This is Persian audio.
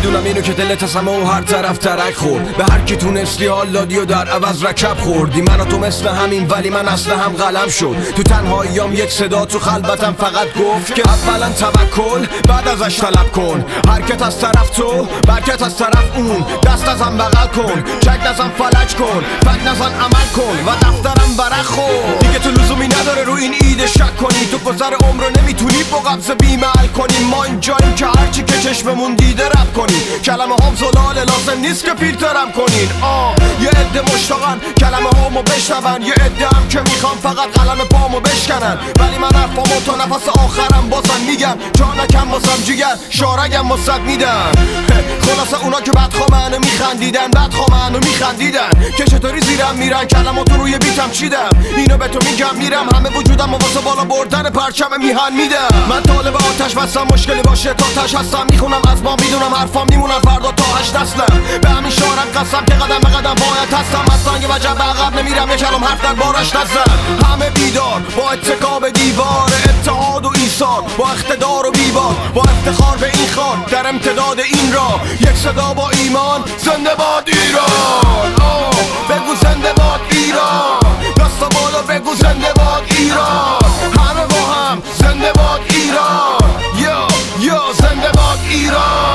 میدونم اینو که دلت از همه و هر طرف ترک خورد. به هر کی تونستی حال دادی و در عوض رکب خوردی. من و تو مثل همین ولی من اصل هم قلم شد. تو تنهاییام یک صدا تو خلوتم فقط گفت که اولا توکل بعد ازش طلب کن. حرکت از طرف تو برکت از طرف اون. دست ازم بغل کن چک نزن فلج کن فک نزن عمل کن و دفترم ورق خور. دیگه تو لزومی نداره رو این ایده شک کنی. تو گذر عمر رو نمیتونی با قبض بیمعل کنی. ما اینجاییم که هرچی که چشممون دیده رب کنی. کلمه هم زلاله لازم نیست که فیلترم کنین. یه عده مشتاقن کلمه هامو بشنون. یه عده هم که میخوام فقط قلم پامو بشکنن. ولی من حرفامو تا نفس آخرم بازم میگم. جا نکم واسم جیگر شارگم واسد میدم. خلاصه اونا که بدخوامنو میخندیدن بدخوامنو میخندیدن که چطوری زیرم میرن کلماتو روی بیتم چیدم. اینو به تو میگم میرم همه وجودم و واسه بالا بردن پرچم میهن میدم. من طالب آتش بستم مشکلی باشه تا تش هستم. میخونم از ما میدونم حرفام میمونن فردا تا 8 نسلم. به همین شعرم قسم که قدم به قدم باید هستم. از سنگ وجب به عقب نمیرم یه کلام حرف در بارش نزن. همه بیدار با اتکا به دیوار اتحاد و ایثار با اقتدار و بیبار با افتخار به این خان در امتداد این راه یک صدا با ایمان زنده باد ایران. بگو زنده باد ایران. دستا بالا بگو زنده باد ایران. همه با هم زنده باد ایران. یا زنده باد ایران.